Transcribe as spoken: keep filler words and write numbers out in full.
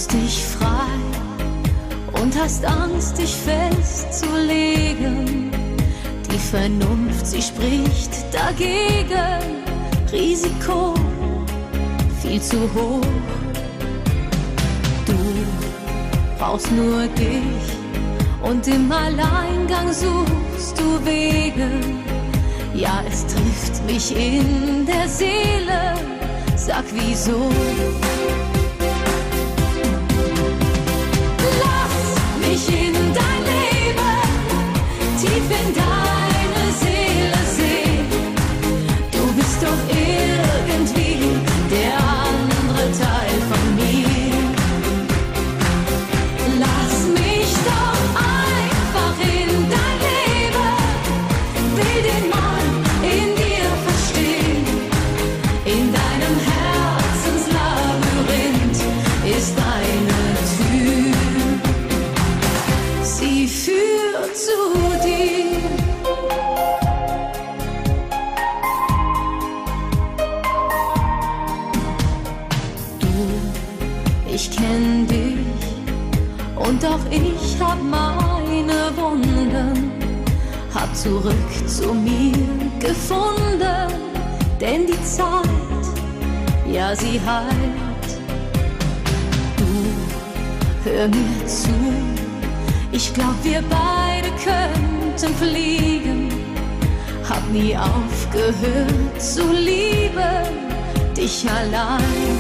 fühlst dich frei und hast Angst, dich festzulegen. Die Vernunft, sie spricht dagegen. Risiko viel zu hoch. Du brauchst nur dich und im Alleingang suchst du Wege. Ja, es trifft mich in der Seele. Sag wieso? Mich in dein Leben, tief in deine Seele sehen. Du bist doch irgendwie der andere Teil von mir. Lass mich doch einfach in dein Leben, will den Mann in dir verstehen. In deinem Herzenslabyrinth ist eine Tür. Sie führt zu dir. Du, ich kenn dich und auch ich hab meine Wunden, hab zurück zu mir gefunden, denn die Zeit, ja sie heilt. Du, hör mir zu. Ich glaub, wir beide könnten fliegen. Hab nie aufgehört zu lieben, dich allein.